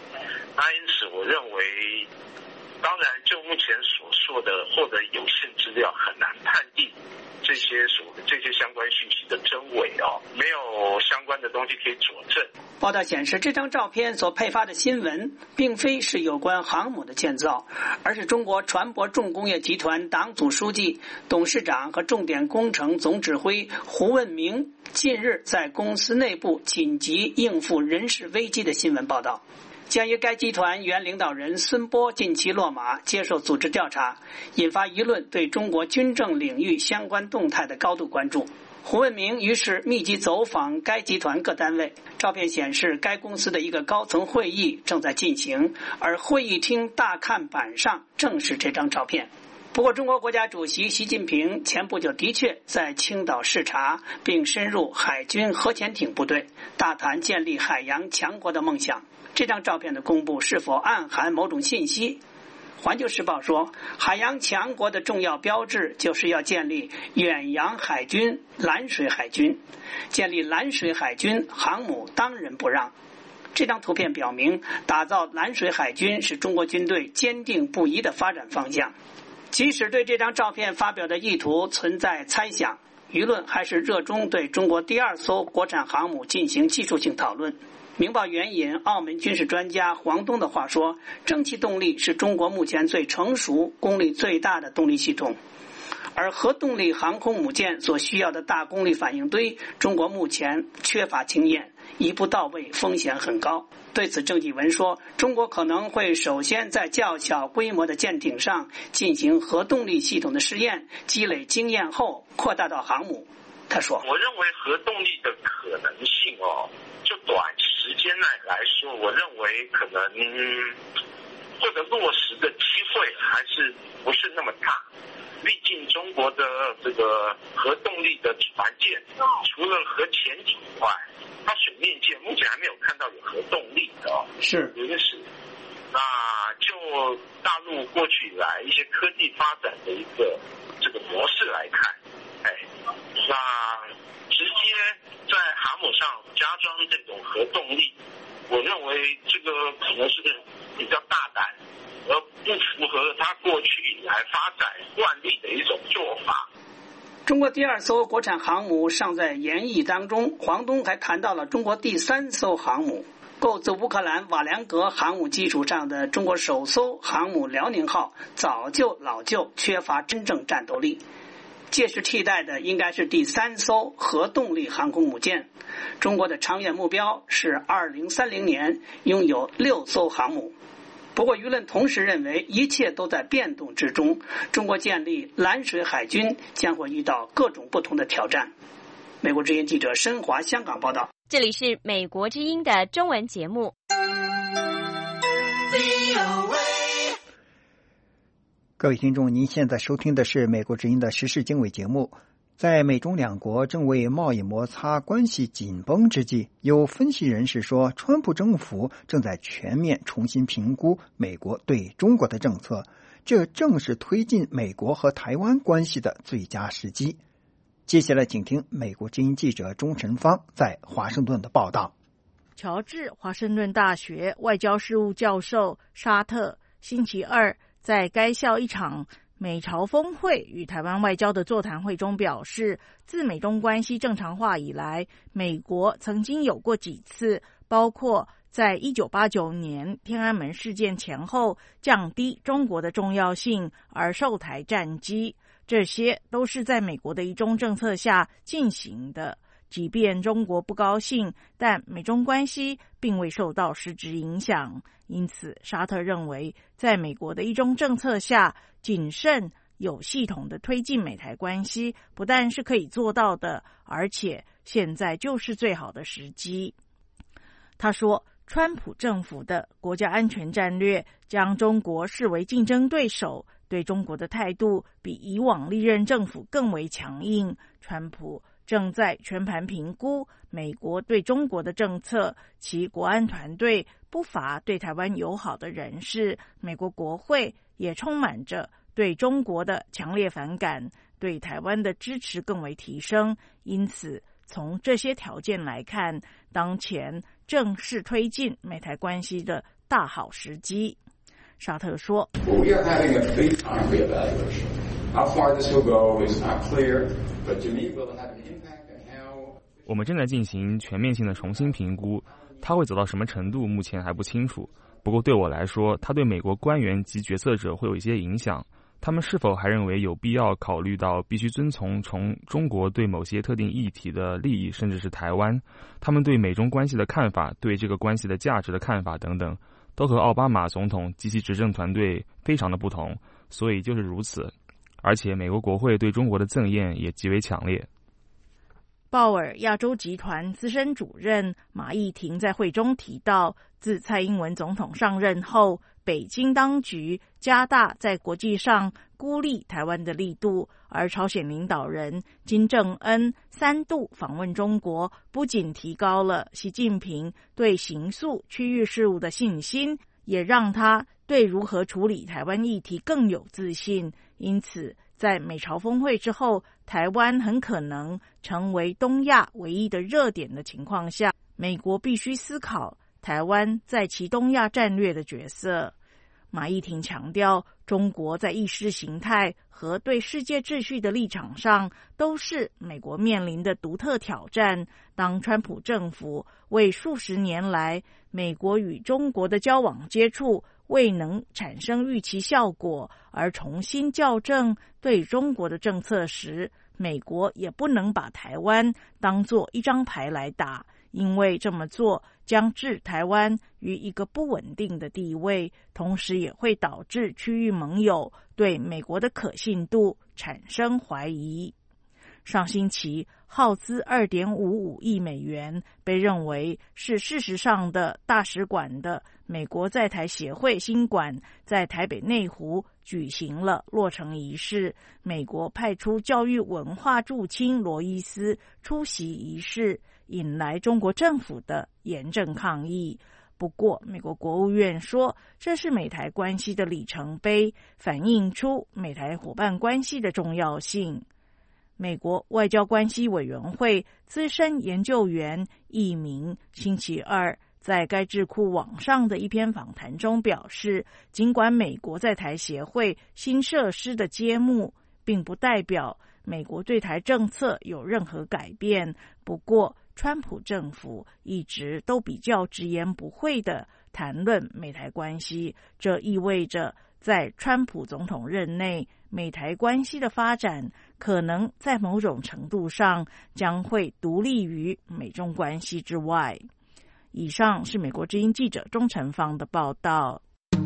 那因此我认为，当然就目前所说的或者有限资料很难判定这些相关讯息的真伪没有相关的东西可以佐证。 报道显示，这张照片所配发的新闻并非是有关航母的建造，而是中国船舶重工业集团党组书记、董事长和重点工程总指挥胡问明近日在公司内部紧急应付人事危机的新闻报道。鉴于该集团原领导人孙波近期落马接受组织调查，引发舆论对中国军政领域相关动态的高度关注。胡问明于是密集走访该集团各单位。照片显示，该公司的一个高层会议正在进行，而会议厅大看板上正是这张照片。不过，中国国家主席习近平前不久的确在青岛视察，并深入海军核潜艇部队，大谈建立海洋强国的梦想。这张照片的公布是否暗含某种信息？环球时报说，海洋强国的重要标志就是要建立远洋海军、蓝水海军。建立蓝水海军，航母当仁不让。这张图片表明，打造蓝水海军是中国军队坚定不移的发展方向。即使对这张照片发表的意图存在猜想，舆论还是热衷对中国第二艘国产航母进行技术性讨论。明报援引澳门军事专家黄东的话说，蒸汽动力是中国目前最成熟、功率最大的动力系统，而核动力航空母舰所需要的大功率反应堆，中国目前缺乏经验，一步到位风险很高。对此，郑继文说，中国可能会首先在较小规模的舰艇上进行核动力系统的试验，积累经验后扩大到航母。他说， 我认为核动力的可能性就短时间内来说，我认为可能或者落实的机会还是不是那么大。毕竟中国的这个核动力的船舰，除了核潜艇外，它水面舰目前还没有看到有核动力的是因此，那就大陆过去以来一些科技发展的一个这个模式来看，那直接在航母上加装这种核动力，我认为这个可能是比较大胆，而不符合它过去以来发展惯例的一种做法。 中国第二艘国产航母尚在研议当中，黄东还谈到了中国第三艘航母。构自乌克兰瓦良格航母基础上的中国首艘航母辽宁号早就老旧，缺乏真正战斗力。届时替代的应该是第三艘核动力航空母舰。中国的长远目标是2030年拥有6艘航母。不过舆论同时认为，一切都在变动之中，中国建立蓝水海军将会遇到各种不同的挑战。美国之音记者申华香港报道。 这里是美国之音的中文节目。 各位听众，您现在收听的是美国之音的时事经纬节目。在美中两国正为贸易摩擦关系紧绷之际，有分析人士说，川普政府正在全面重新评估美国对中国的政策，这正是推进美国和台湾关系的最佳时机。接下来请听美国之音记者钟晨芳在华盛顿的报道。 乔治华盛顿大学外交事务教授沙特星期二在该校一场美朝峰会与台湾外交的座谈会中表示，自美中关系正常化以来，美国曾经有过几次，包括在1989年天安门事件前后降低中国的重要性而售台战机，这些都是在美国的一中政策下进行的。即便中国不高兴，但美中关系并未受到实质影响。因此，沙特认为，在美国的一中政策下，谨慎有系统的推进美台关系，不但是可以做到的，而且现在就是最好的时机。他说，川普政府的国家安全战略将中国视为竞争对手，对中国的态度比以往历任政府更为强硬。川普正在全盘评估美国对中国的政策，其国安团队不乏对台湾友好的人士，美国国会也充满着对中国的强烈反感，对台湾的支持更为提升。因此，从这些条件来看，当前正是推进美台关系的大好时机。沙特说， 我们正在进行全面性的重新评估，它会走到什么程度目前还不清楚。不过对我来说，它对美国官员及决策者会有一些影响。他们是否还认为有必要考虑到必须遵从中国对某些特定议题的利益，甚至是台湾？他们对美中关系的看法，对这个关系的价值的看法等等，都和奥巴马总统及其执政团队非常的不同。所以就是如此，而且美国国会对中国的憎厌也极为强烈。 鲍尔亚洲集团资深主任马义庭在会中提到，自蔡英文总统上任后，北京当局加大在国际上孤立台湾的力度，而朝鲜领导人金正恩3度访问中国，不仅提高了习近平对形塑区域事务的信心，也让他对如何处理台湾议题更有自信。因此在美朝峰会之后，台湾很可能成为东亚唯一的热点的情况下，美国必须思考台湾在其东亚战略的角色。马义庭强调，中国在意识形态和对世界秩序的立场上都是美国面临的独特挑战。当川普政府为数十年来美国与中国的交往接触未能产生预期效果，而重新校正对中国的政策时，美国也不能把台湾当作一张牌来打，因为这么做将置台湾于一个不稳定的地位，同时也会导致区域盟友对美国的可信度产生怀疑。上星期耗资2.55亿美元，被认为是事实上的大使馆的美国在台协会新馆在台北内湖举行了落成仪式，美国派出教育文化驻青罗伊斯出席仪式，引来中国政府的严正抗议。不过美国国务院说，这是美台关系的里程碑，反映出美台伙伴关系的重要性。美国外交关系委员会资深研究员易明星期二在该智库网上的一篇访谈中表示，尽管美国在台协会新设施的揭幕并不代表美国对台政策有任何改变，不过川普政府一直都比较直言不讳地谈论美台关系，这意味着在川普总统任内，美台关系的发展可能在某种程度上将会独立于美中关系之外。以上是美国之音记者钟晨芳的报道。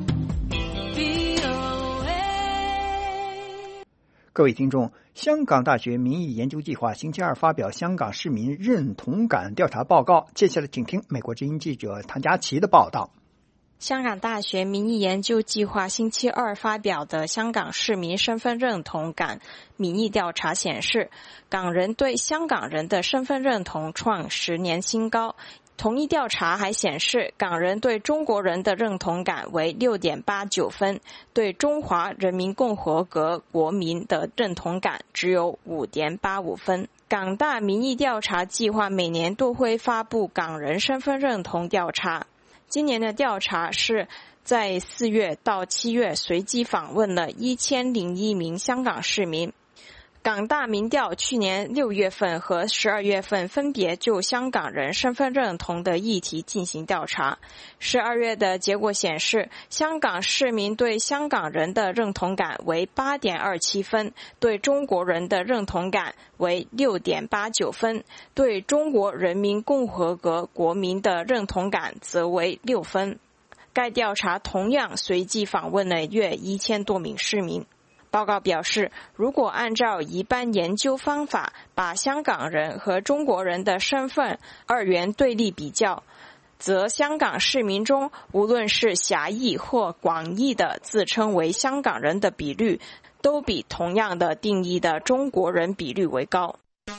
各位听众，香港大学民意研究计划星期二发表香港市民认同感调查报告。接下来请听美国之音记者谭佳琪的报道。 香港大学民意研究计划星期二发表的香港市民身份认同感民意调查显示，港人对香港人的身份认同创10年新高。同一调查还显示，港人对中国人的认同感为 6.89 分，对中华人民共和国国民的认同感只有 5.85 分。港大民意调查计划每年都会发布港人身份认同调查，今年的调查是在4月到7月随机访问了1001名香港市民。港大民调去年6月份和12月份分别就香港人身份认同的议题进行调查。12月的结果显示，香港市民对香港人的认同感为 8.27 分，对中国人的认同感为 6.89 分，对中国人民共和国国民的认同感则为6分。该调查同样随机访问了约1000多名市民。报告表示，如果按照一般研究方法把香港人和中国人的身份二元对立比较，则香港市民中无论是狭义或广义的自称为香港人的比率，都比同样的定义的中国人比率为高。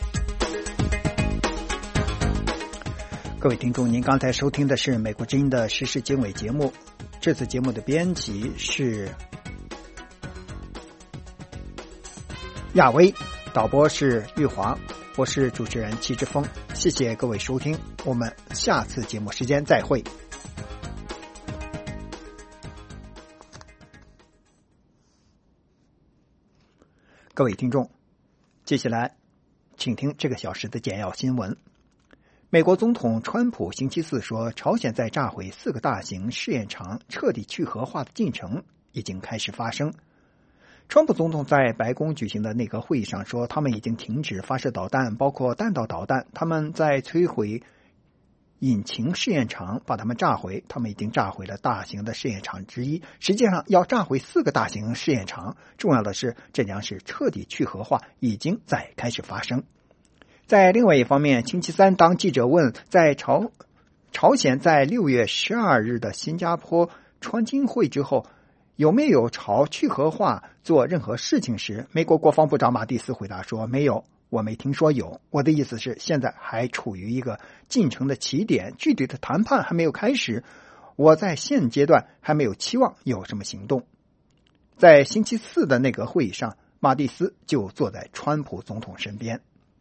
各位听众，您刚才收听的是美国之音的时事经纬节目，这次节目的编辑是亚威，导播是玉华，我是主持人戚之峰，谢谢各位收听，我们下次节目时间再会。 各位听众，接下来请听这个小时的简要新闻。美国总统川普星期四说，朝鲜在炸毁4个大型试验场彻底去核化的进程已经开始发生。川普总统在白宫举行的内阁会议上说，他们已经停止发射导弹，包括弹道导弹。他们在摧毁引擎试验场，把它们炸毁。他们已经炸毁了大型的试验场之一，实际上要炸毁4个大型试验场。重要的是，这将是彻底去核化，已经在开始发生。在另外一方面，星期三当记者问在朝鲜在6月12日的新加坡川金会之后有没有朝去核化做任何事情时，美国国防部长马蒂斯回答说，没有，我没听说有。我的意思是，现在还处于一个进程的起点，具体的谈判还没有开始，我在现阶段还没有期望有什么行动。在星期四的内阁会议上，马蒂斯就坐在川普总统身边。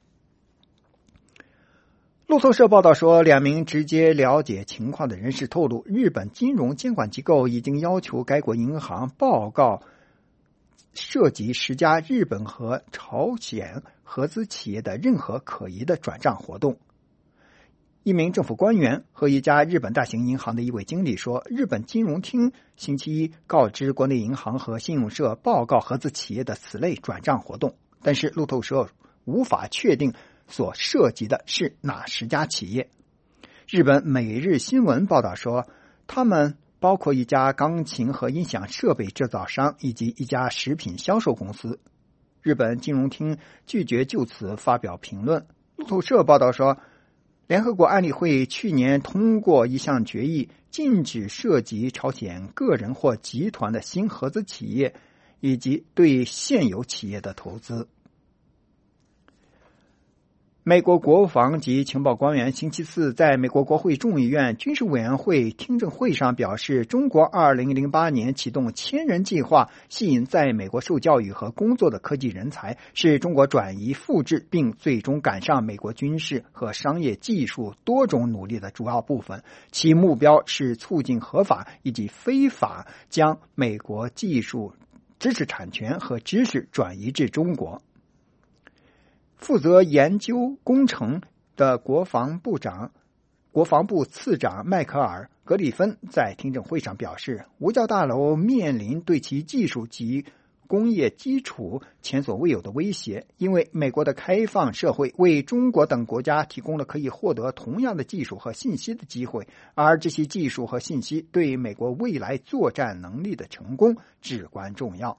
路透社报道说，2名直接了解情况的人士透露，日本金融监管机构已经要求该国银行报告涉及10家日本和朝鲜合资企业的任何可疑的转账活动。一名政府官员和一家日本大型银行的一位经理说，日本金融厅星期一告知国内银行和信用社报告合资企业的此类转账活动，但是路透社无法确定所涉及的是哪10家企业。日本每日新闻报道说，他们包括一家钢琴和音响设备制造商以及一家食品销售公司。日本金融厅拒绝就此发表评论。路透社报道说，联合国安理会去年通过一项决议，禁止涉及朝鲜个人或集团的新合资企业以及对现有企业的投资。美国国防及情报官员星期四在美国国会众议院军事委员会听证会上表示，中国2008年启动千人计划，吸引在美国受教育和工作的科技人才，是中国转移、复制并最终赶上美国军事和商业技术多种努力的主要部分。其目标是促进合法以及非法将美国技术、知识产权和知识转移至中国。负责研究工程的国防部次长迈克尔·格里芬在听证会上表示，五角大楼面临对其技术及工业基础前所未有的威胁，因为美国的开放社会为中国等国家提供了可以获得同样的技术和信息的机会，而这些技术和信息对美国未来作战能力的成功至关重要。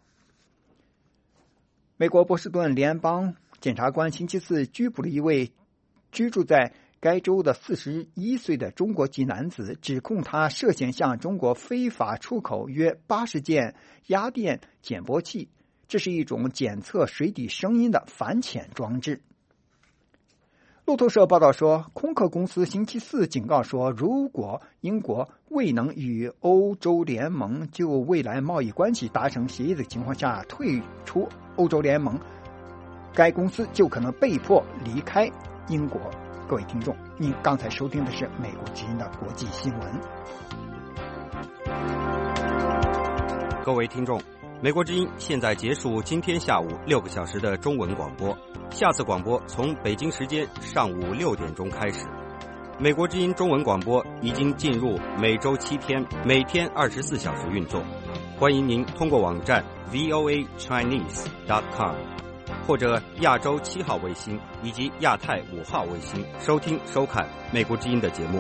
美国波士顿联邦检察官星期四拘捕了一位居住在该州的41岁的中国籍男子，指控他涉嫌向中国非法出口约80件压电检波器，这是一种检测水底声音的反潜装置。路透社报道说，空客公司星期四警告说，如果英国未能与欧洲联盟就未来贸易关系达成协议的情况下退出欧洲联盟，该公司就可能被迫离开英国。各位听众，您刚才收听的是美国之音的国际新闻。 各位听众，美国之音现在结束今天下午6个小时的中文广播，下次广播从北京时间上午6点钟开始。美国之音中文广播已经进入每周7天，每天24小时运作。欢迎您通过网站 voachinese.com 或者亚洲7号卫星以及亚太5号卫星收听收看美国之音的节目。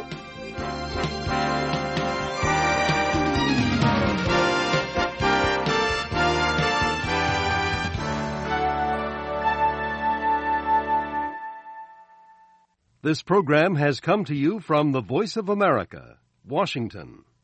This program has come to you from the Voice of America, Washington.